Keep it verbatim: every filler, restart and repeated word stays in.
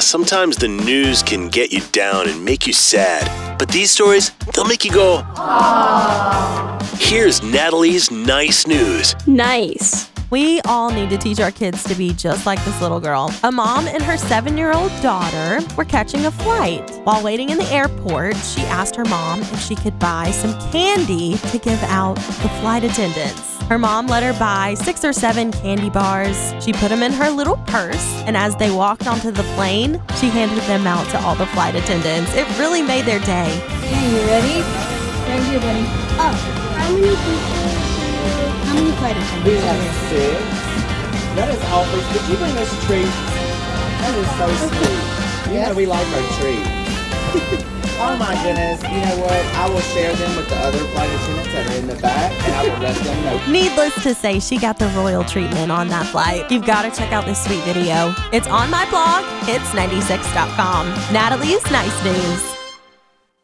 sometimes the news can get you down and make you sad. But these stories, they'll make you go, aww. Here's Natalie's nice news. Nice. We all need to teach our kids to be just like this little girl. A mom and her seven-year-old daughter were catching a flight. While waiting in the airport, she asked her mom if she could buy some candy to give out the flight attendants. Her mom let her buy six or seven candy bars. She put them in her little purse, and as they walked onto the plane, she handed them out to all the flight attendants. It really made their day. Hey, you ready? Right here, buddy. Oh, how many people? How many flight attendants? We have six. That is awful. Did you bring us treats? That is so sweet. You know we like our treats. Oh my goodness. You know what? I will share them with the other flight attendants that are in the back, and I will let them know. Needless to say, she got the royal treatment on that flight. You've got to check out this sweet video. It's on my blog, hits ninety-six dot com. Natalie's Nice News.